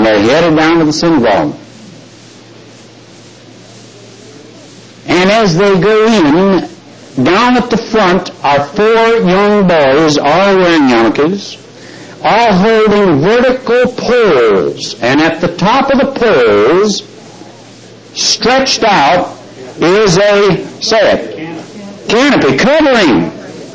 they're headed down to the synagogue. And as they go in, down at the front are 4 young boys, all wearing yarmulkes, all holding vertical poles. And at the top of the poles, stretched out, is a, say it, canopy, covering.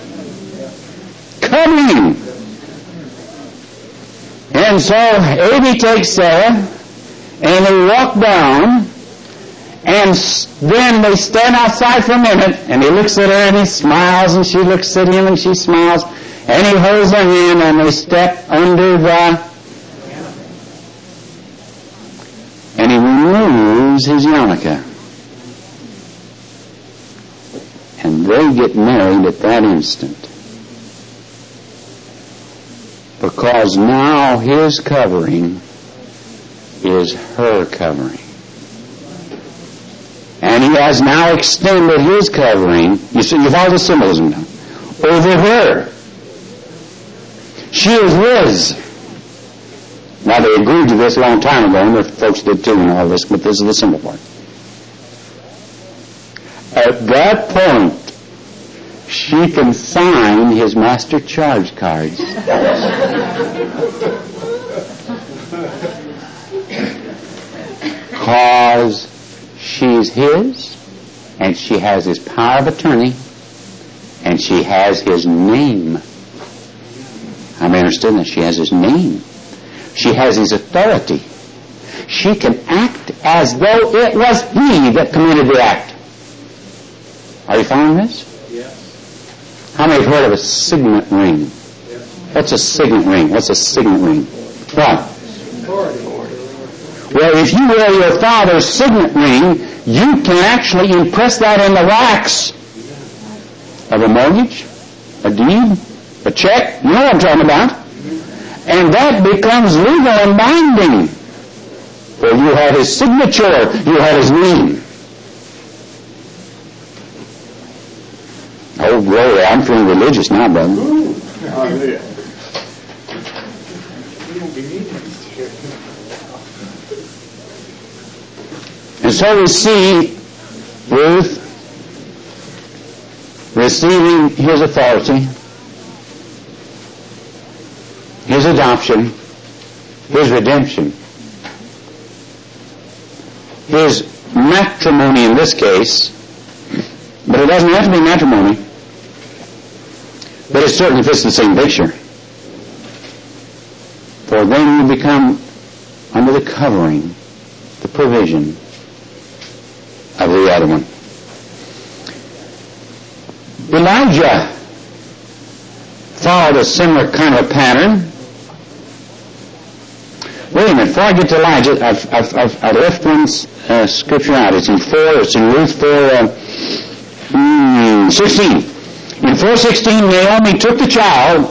And so Abby takes Sarah, and they walk down, and then they stand outside for a minute, and he looks at her and he smiles, and she looks at him and she smiles, and he holds her hand, and they step under the, and he removes his yarmulke. And they get married at that instant. Because now his covering is her covering. And he has now extended his covering, you see, you follow the symbolism now, over her. She is his. Now they agreed to this a long time ago, and the folks did too and all this, but this is the symbol part. At that point, she can sign his master charge cards. Because she's his, and she has his power of attorney, and she has his name. I may understand that. She has his name. She has his authority. She can act as though it was he that committed the act. Are you following this? Yes. How many have heard of a signet ring? Yes. What's a signet ring? What's a signet ring? What? Authority. Well, if you wear your father's signet ring, you can actually impress that in the wax of a mortgage, a deed, a check. You know what I'm talking about. And that becomes legal and binding. For you have his signature, you have his name. Oh, glory, I'm feeling religious now, brother. Hallelujah. And so we see Ruth receiving his authority, his adoption, his redemption, his matrimony in this case, but it doesn't have to be matrimony, but it certainly fits the same picture. For then you become under the covering, the provision of the other one. Elijah followed a similar kind of pattern. Wait a minute, before I get to Elijah, I've left one scripture out. It's in Ruth 4:16. In 4:16, Naomi took the child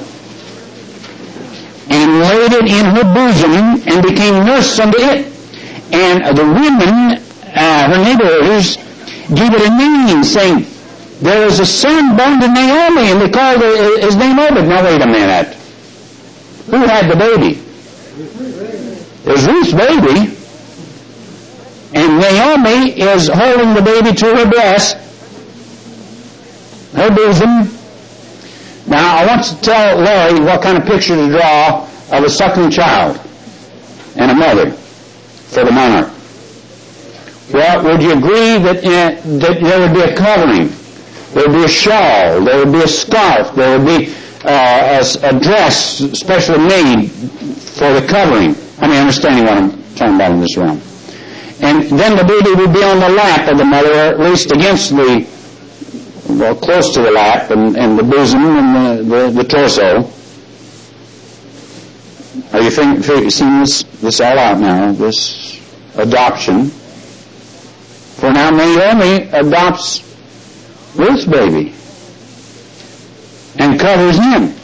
and laid it in her bosom and became nurse unto it. And the women, her neighbors, gave it a name, saying, there was a son born to Naomi, and they called his name Obed. Now wait a minute. Who had the baby? It was Ruth's baby. And Naomi is holding the baby to her breast, her bosom. Now I want to tell Larry what kind of picture to draw of a suckling child and a mother for the monarch. Well, would you agree that there would be a covering? There would be a shawl, there would be a scarf, there would be a dress specially made for the covering. I mean, understanding what I'm talking about in this realm. And then the baby would be on the lap of the mother, or at least against the, well, close to the lap, and the bosom and the torso. Are you seeing this all out now, this adoption? For now Naomi adopts Ruth's baby and covers him.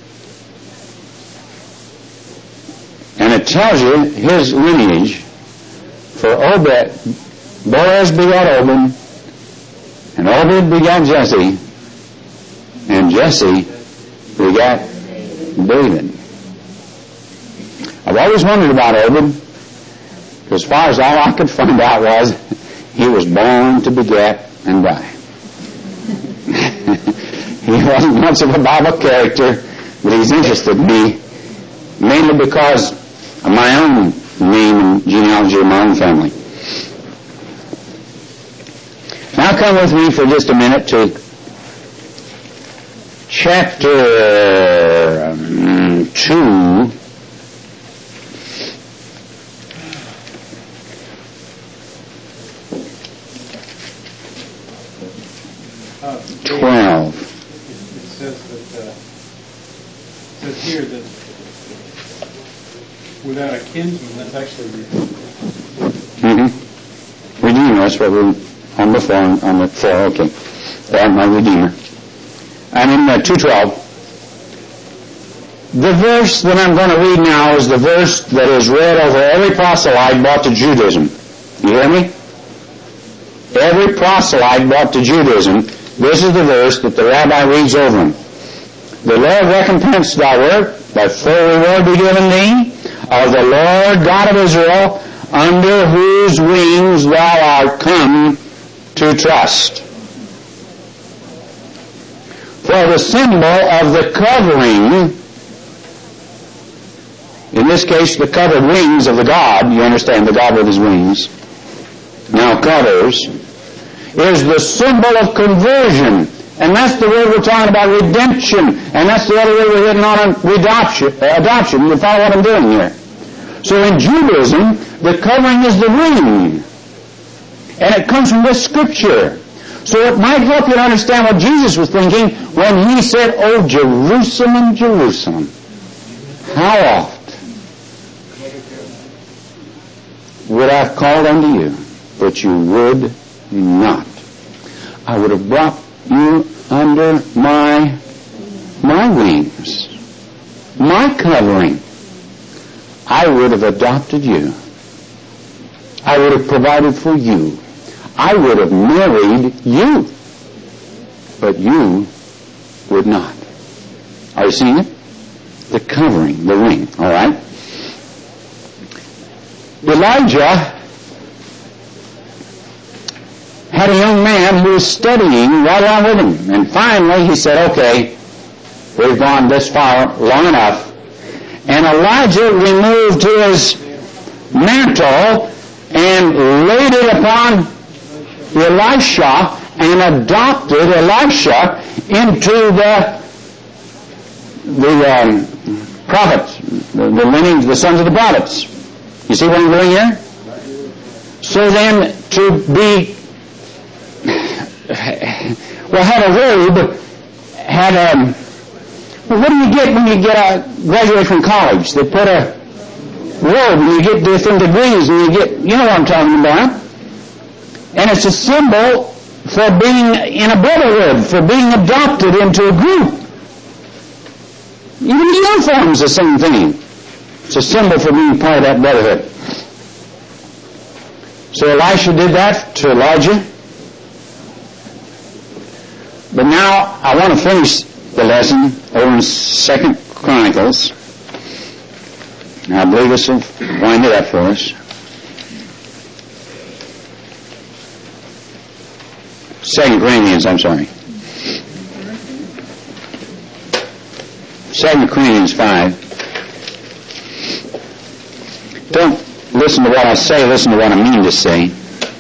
And it tells you his lineage. For Obed, Boaz begot Obed, and Obed begot Jesse, and Jesse begot David. I've always wondered about Obed. As far as all I could find out was he was born to beget and die. He wasn't much of a Bible character, but he's interested me mainly because of my own name and genealogy of my own family. Now come with me for just a minute to chapter 2. It says here that without a kinsman, that's actually Redeemer, that's what we're on before, on the 4, okay. That's my Redeemer. I'm in 2:12. The verse that I'm going to read now is the verse that is read over every proselyte brought to Judaism. You hear me? Every proselyte brought to Judaism, this is the verse that the rabbi reads over him. The Lord recompense thy work, thy full reward be given thee, of the Lord God of Israel, under whose wings thou art come to trust. For the symbol of the covering, in this case the covered wings of the God, you understand, the God with his wings, now covers, is the symbol of conversion. And that's the word we're talking about, redemption. And that's the other word we're hitting on adoption. You follow what I'm doing here? So in Judaism, the covering is the ring. And it comes from this scripture. So it might help you to understand what Jesus was thinking when he said, "Oh, Jerusalem, Jerusalem, how oft would I have called unto you, but you would not. I would have brought you under my wings, my covering. I would have adopted you. I would have provided for you. I would have married you. But you would not." Are you seeing it? The covering, the ring, all right? Elijah had a young man who was studying right along with him. And finally he said, "Okay, we've gone this far long enough." And Elijah removed his mantle and laid it upon Elisha and adopted Elisha into the prophets, the lineage, the sons of the prophets. You see what I'm doing here? So then to be had a robe, what do you get when you graduate from college? They put a robe and you get different degrees and you know what I'm talking about. And it's a symbol for being in a brotherhood, for being adopted into a group. Even the uniform is the same thing. It's a symbol for being part of that brotherhood. So Elisha did that to Elijah. But now I want to finish the lesson over in 2 Chronicles. Now I believe this will wind it up for us. 2 Corinthians, I'm sorry. 2 Corinthians 5. Don't listen to what I say, listen to what I mean to say.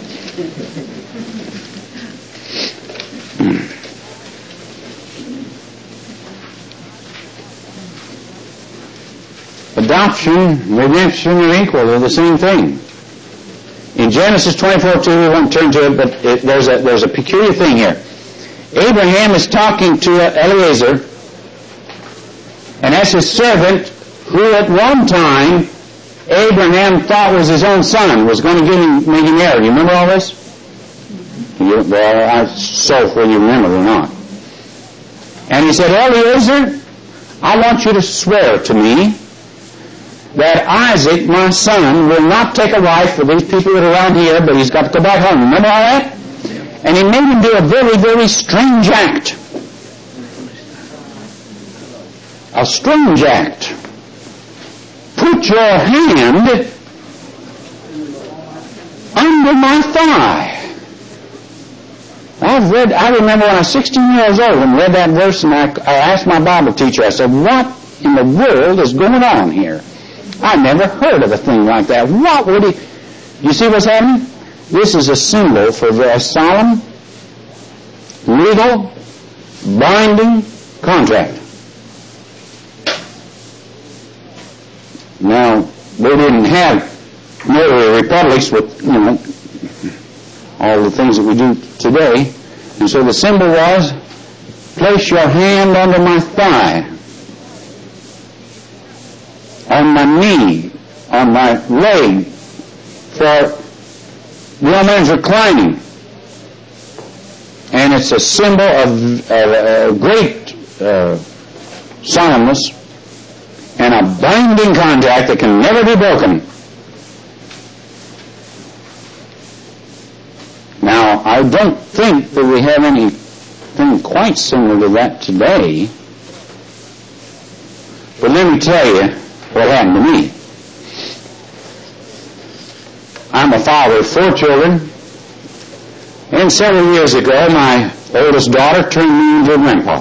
Adoption, redemption are equal. They're the same thing. In Genesis 24:2, we won't turn to it, but there's a peculiar thing here. Abraham is talking to Eliezer, and that's his servant, who at one time Abraham thought was his own son, was going to make him heir. You remember all this? Well, so whether you remember or not. And he said, "Eliezer, I want you to swear to me that Isaac, my son, will not take a wife for these people that are around here, but he's got to go back home." Remember all that? And he made him do a very, very strange act. A strange act. Put your hand under my thigh. I remember when I was 16 years old and read that verse, and I asked my Bible teacher, I said, what in the world is going on here? I never heard of a thing like that. What would he... You see what's happening? This is a symbol for a very solemn, legal, binding contract. Now, they didn't have military republics with, all the things that we do today. And so the symbol was, place your hand under my thigh, on my knee, on my leg, for the old man's reclining. And it's a symbol of great solemnness and a binding contract that can never be broken. Now, I don't think that we have anything quite similar to that today. But let me tell you what happened to me. I'm a father of 4 children, and several years ago, my oldest daughter turned me into a grandpa.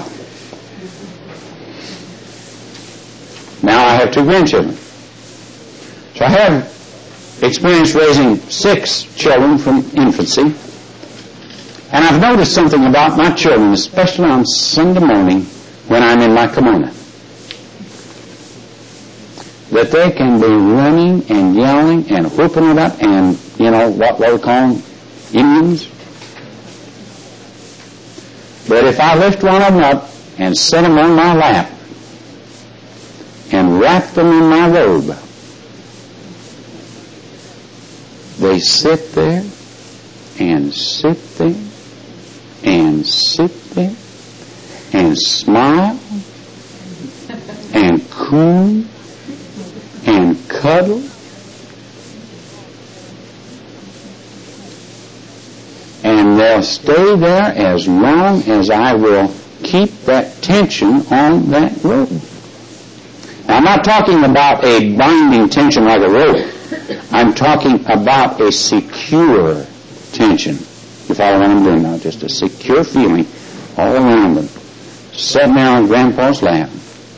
Now I have 2 grandchildren. So I have experience raising 6 children from infancy. And I've noticed something about my children, especially on Sunday morning when I'm in my kimono, that they can be running and yelling and whooping it up and, what we call them, Indians. But if I lift one of them up and set them on my lap and wrap them in my robe, they sit there and sit there and sit there and smile and coo and cuddle and they'll stay there as long as I will keep that tension on that rope. Now, I'm not talking about a binding tension like a rope. I'm talking about a secure tension. You follow what I'm doing now? Just a secure feeling all around them. Sitting there on Grandpa's lap.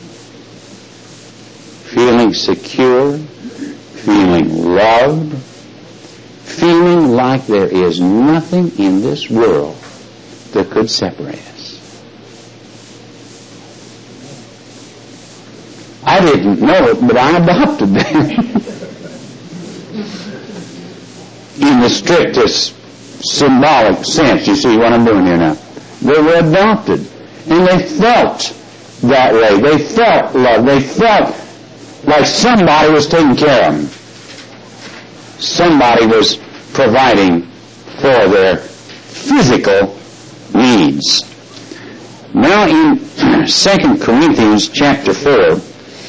Feeling secure. Feeling loved. Feeling like there is nothing in this world that could separate us. I didn't know it, but I adopted them. In the strictest symbolic sense, you see what I'm doing here now. They were adopted, and they felt that way. They felt love. They felt like somebody was taking care of them. Somebody was providing for their physical needs. Now in 2 Corinthians chapter 5,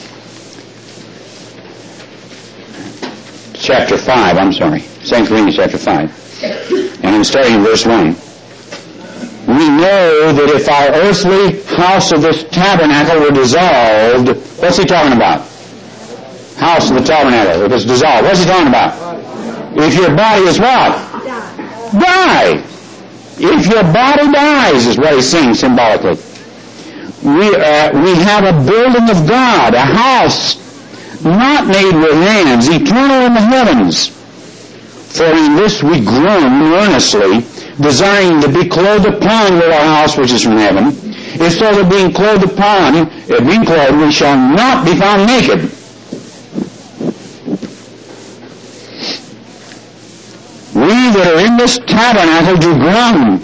St. Corinthians chapter 5, and I'm starting in verse 1. We know that if our earthly house of this tabernacle were dissolved, what's he talking about? House of the tabernacle, if it's dissolved. What's he talking about? If your body is what? Die. If your body dies, is what he's saying symbolically. We have a building of God, a house not made with hands, eternal in the heavens. For in this we groan earnestly, desiring to be clothed upon with our house which is from heaven. If so that being clothed, we shall not be found naked. We that are in this tabernacle do groan,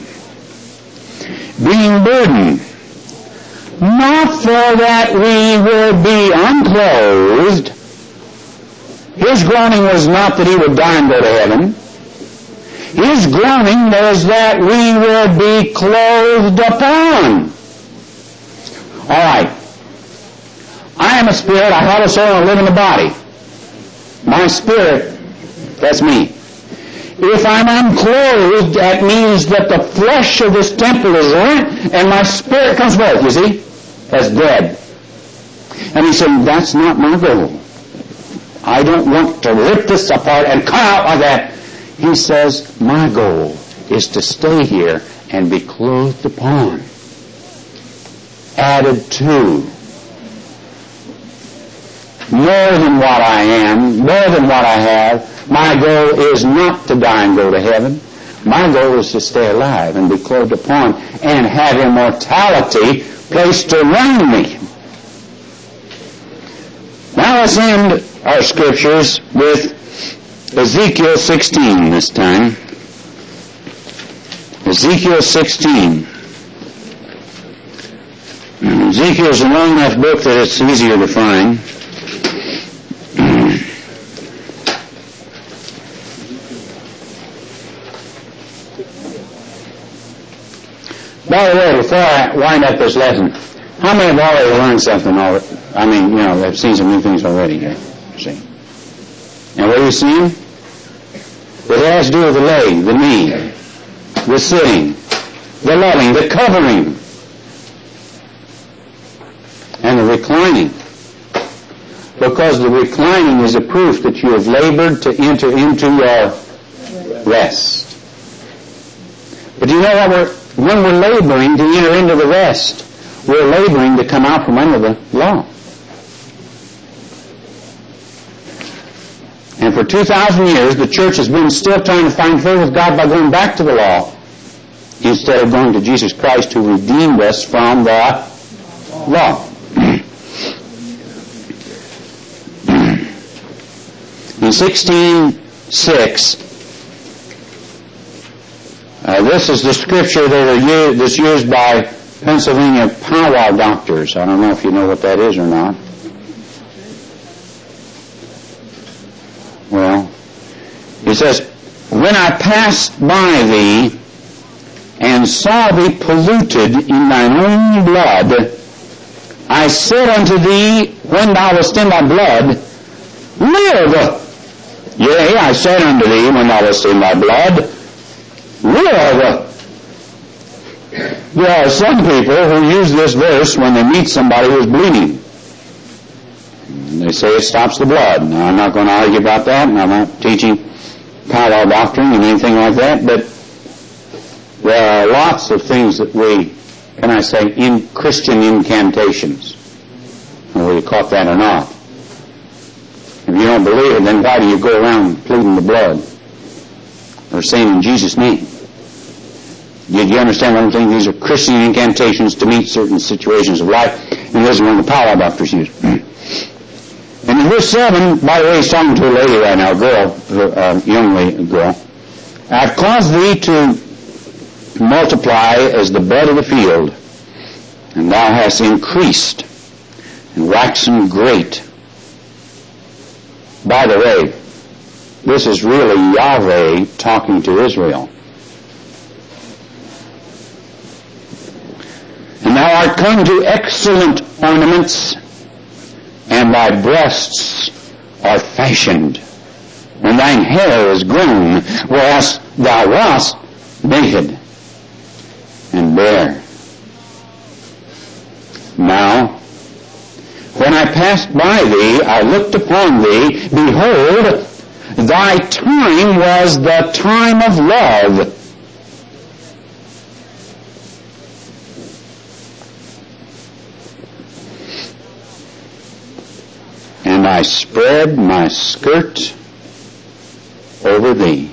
being burdened, not for that we will be unclothed. His groaning was not that he would die and go to heaven. His groaning was that we will be clothed upon. All right. I am a spirit, I have a soul, and I live in the body. My spirit, that's me. If I'm unclothed, that means that the flesh of this temple is rent and my spirit comes forth, you see? That's dead. And he said, that's not my goal. I don't want to rip this apart and come out like that. He says, my goal is to stay here and be clothed upon, added to, more than what I am, more than what I have. My goal is not to die and go to heaven. My goal is to stay alive and be clothed upon and have immortality placed around me. Now let's end our scriptures with Ezekiel 16 this time. Ezekiel 16. Ezekiel is a long enough book that it's easier to find. By the way, before I wind up this lesson, how many have already learned something already? I mean, they've seen some new things already here. See? And what are you seeing? It has to do with the leg, the knee, the sitting, the loving, the covering, and the reclining. Because the reclining is a proof that you have labored to enter into your rest. But you know what? When we're laboring to enter into the rest, we're laboring to come out from under the law. And for 2,000 years, the church has been still trying to find favor with God by going back to the law instead of going to Jesus Christ who redeemed us from the law. In 16:6, this is the scripture that's used by Pennsylvania powwow doctors. I don't know if you know what that is or not. Well, it says, when I passed by thee and saw thee polluted in thine own blood, I said unto thee, when thou wast in thy blood, live. Yea, I said unto thee, when thou wast in thy blood, live. There are some people who use this verse when they meet somebody who's bleeding. They say it stops the blood. Now, I'm not going to argue about that, and I'm not teaching powwow doctrine and anything like that, but there are lots of things that we, in Christian incantations, whether you caught that or not. If you don't believe it, then why do you go around pleading the blood or saying in Jesus' name? Did you understand what I'm saying? These are Christian incantations to meet certain situations of life, and this is one the powwow doctors use. And in verse 7, by the way, he's talking to a lady right now, young girl. I've caused thee to multiply as the bud of the field, and thou hast increased and waxen great. By the way, this is really Yahweh talking to Israel. And thou art come to excellent ornaments, and thy breasts are fashioned, and thine hair is grown, whereas thou wast naked and bare. Now, when I passed by thee, I looked upon thee, behold, thy time was the time of love. And I spread my skirt over thee,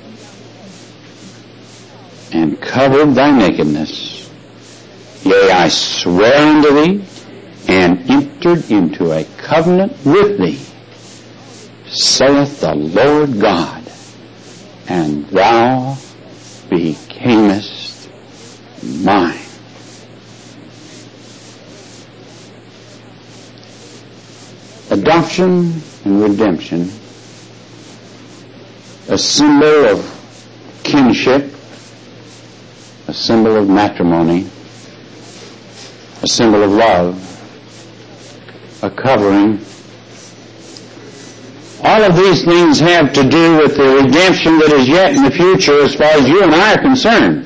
and covered thy nakedness. Yea, I swear unto thee, and entered into a covenant with thee, saith the Lord God, and thou becamest mine. Adoption and redemption, a symbol of kinship, a symbol of matrimony, a symbol of love, a covering. All of these things have to do with the redemption that is yet in the future as far as you and I are concerned.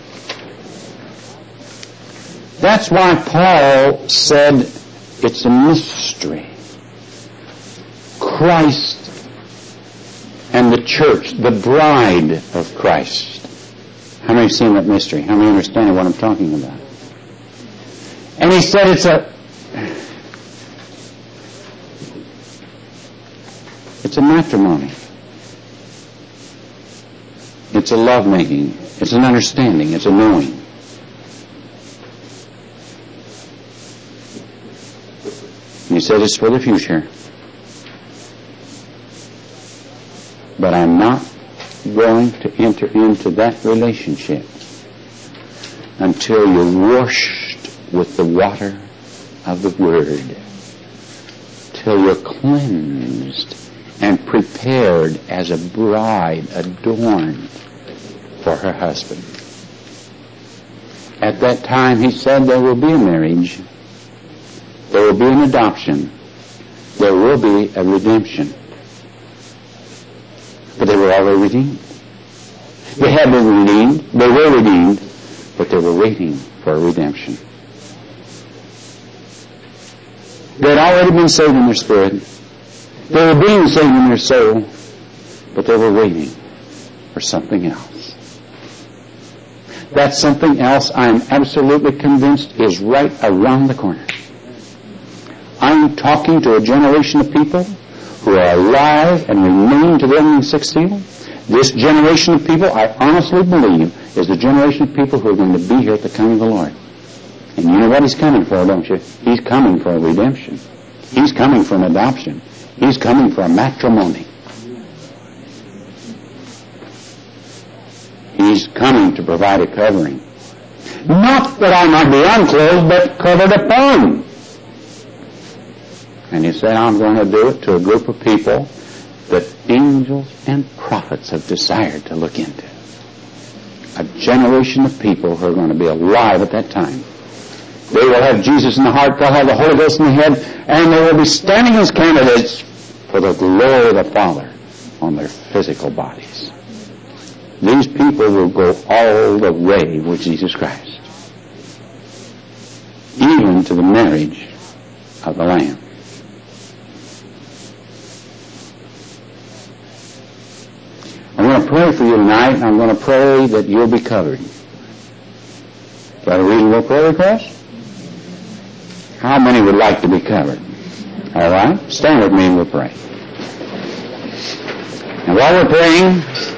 That's why Paul said it's a mystery. Christ and the church, the bride of Christ. How many have seen that mystery? How many understand what I'm talking about? And he said it's a matrimony. It's a lovemaking. It's an understanding. It's a knowing. And he said it's for the future. But I'm not going to enter into that relationship until you're washed with the water of the Word, till you're cleansed and prepared as a bride adorned for her husband. At that time, he said, there will be a marriage, there will be an adoption, there will be a redemption. But they were already redeemed. They had been redeemed, they were redeemed, but they were waiting for a redemption. They had already been saved in their spirit. They were being saved in their soul, but they were waiting for something else. That something else, I am absolutely convinced, is right around the corner. I'm talking to a generation of people who are alive and remain to the end of the sixth seal. This generation of people, I honestly believe, is the generation of people who are going to be here at the coming of the Lord. And you know what he's coming for, don't you? He's coming for a redemption. He's coming for an adoption. He's coming for a matrimony. He's coming to provide a covering. Not that I might be unclothed, but covered upon. And he said, I'm going to do it to a group of people that angels and prophets have desired to look into. A generation of people who are going to be alive at that time. They will have Jesus in the heart, they'll have the Holy Ghost in the head, and they will be standing as candidates for the glory of the Father on their physical bodies. These people will go all the way with Jesus Christ, even to the marriage of the Lamb. I'm going to pray for you tonight, and I'm going to pray that you'll be covered. Is that a reasonable prayer request? How many would like to be covered? All right? Stand with me and we'll pray. And while we're praying,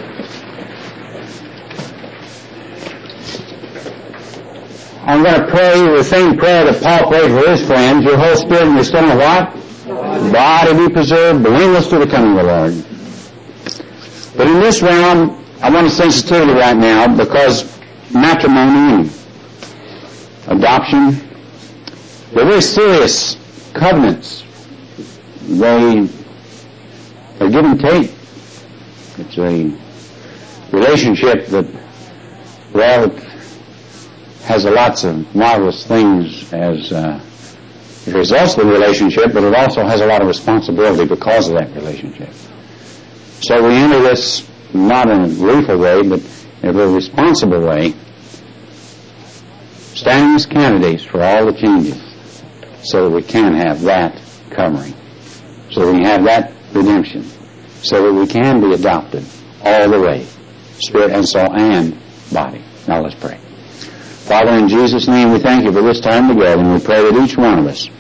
I'm going to pray the same prayer that Paul prayed for his friends. Your whole spirit and your soul and what? Body be preserved, blameless to the coming of the Lord. But in this realm, I want a sensitivity right now, because matrimony and adoption, they're very serious covenants. They are give and take. It's a relationship that, well, has lots of marvelous things as it results in the relationship, but it also has a lot of responsibility because of that relationship. So we enter this not in a gleeful way, but in a very responsible way, standing as candidates for all the changes, so that we can have that covering, so that we can have that redemption, so that we can be adopted all the way, spirit and soul and body. Now let's pray. Father, in Jesus' name, we thank you for this time together, and we pray that each one of us,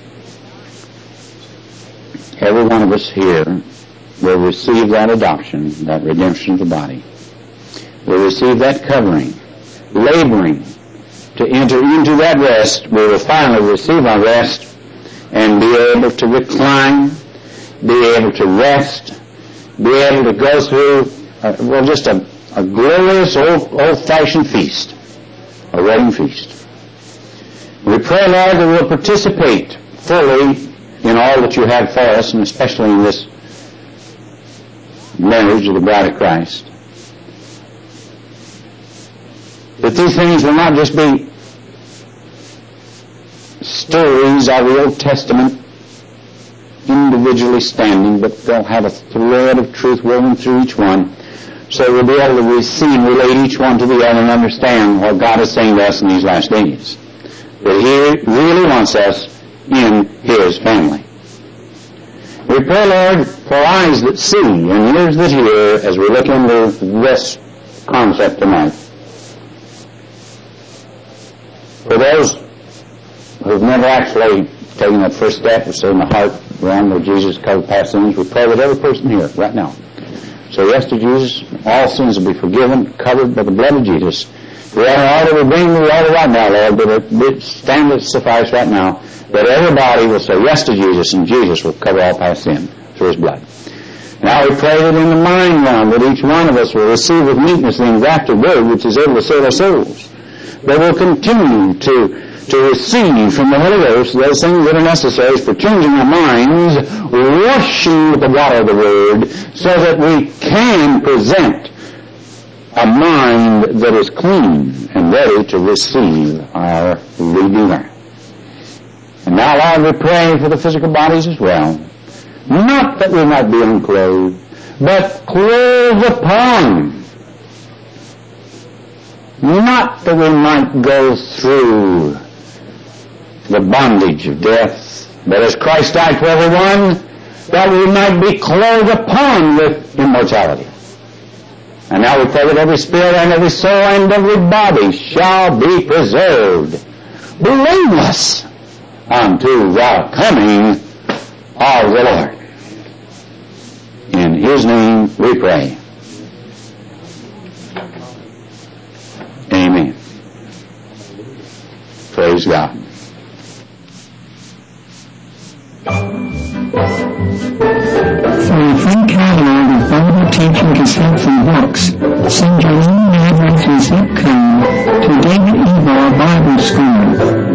every one of us here, will receive that adoption, that redemption of the body. Will receive that covering, laboring to enter into that rest. We will finally receive our rest and be able to recline, be able to rest, be able to go through, just a glorious old-fashioned feast, a wedding feast. We pray, Lord, that we'll participate fully in all that you have for us, and especially in this marriage of the bride of Christ. That these things will not just be stories of the Old Testament individually standing, but they'll have a thread of truth woven through each one, so we'll be able to receive and relate each one to the other and understand what God is saying to us in these last days. That He really wants us in His family. We pray, Lord, for eyes that see and ears that hear as we look into this concept tonight. For those who've never actually taken that first step of saying the heart realm where Jesus covered past sins, we pray that every person here, right now, say yes to Jesus, all sins will be forgiven, covered by the blood of Jesus. We honor all that we bring to the altar right now, Lord, but it stand to suffice right now that everybody will say yes to Jesus, and Jesus will cover all past sin through His blood. Now we pray that in the mind realm that each one of us will receive with meekness the engrafted word which is able to save our souls. That we'll continue to receive from the Holy Ghost those things that are necessary for changing our minds, washing with the water of the Word, so that we can present a mind that is clean and ready to receive our Redeemer. And now, Lord, we pray for the physical bodies as well. Not that we might be unclothed, but clothed upon. Not that we might go through the bondage of death, but as Christ died for everyone, that we might be clothed upon with immortality. And now we pray that every spirit and every soul and every body shall be preserved, blameless, unto the coming of the Lord. In His name we pray. Amen. Praise God. For a free catalog of Bible teaching cassettes and books, send your name and address and zip code to David Ebar Bible School,